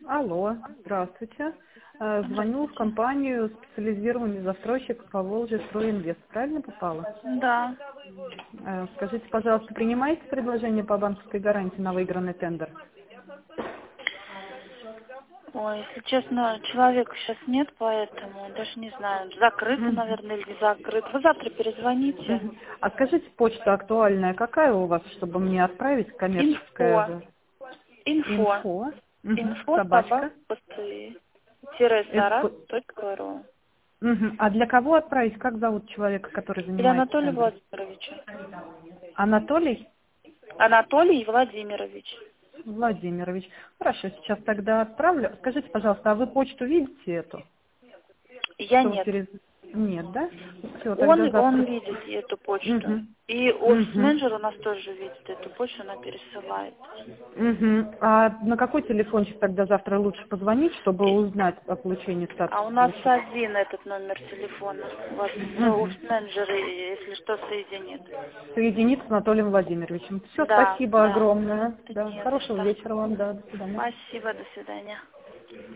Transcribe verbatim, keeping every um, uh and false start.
Алло, здравствуйте. Э, Звоню в компанию специализированный застройщик Поволжье Стройинвест. Правильно попала? Да. Э, Скажите, пожалуйста, принимаете предложение по банковской гарантии на выигранный тендер? Ой, если честно, человека сейчас нет, поэтому даже не знаю, закрыто, Мгм. наверное, или не закрыто. Вы завтра перезвоните. Мгм. А скажите, почта актуальная какая у вас, чтобы мне отправить коммерческое Инфо. же? Инфо. Инфо. Мгм. Инфо Собачка. собака тире Эсп- сарат точка ру. Мгм. А для кого отправить? Как зовут человека, который Для занимается Анатолия тендером? Владимировича. Анатолий Анатолий Владимирович. Владимирович. Хорошо, сейчас тогда отправлю. Скажите, пожалуйста, а вы почту видите эту? Я Что вы нет. перез... Нет, да? Все, тогда Он, он завтра... видит эту почту. Угу. И Угу. офис-менеджер у нас тоже видит эту почту, она пересылает. Угу. А на какой телефончик тогда завтра лучше позвонить, чтобы узнать о получении А статуса у нас получить? один этот номер телефона. Вас Угу. офис-менеджер, если что, соединит. Соединить с Анатолием Владимировичем. Все, Да, спасибо да. огромное. Да. Не за Хорошего что. вечера вам, да, до свидания. Спасибо, до свидания.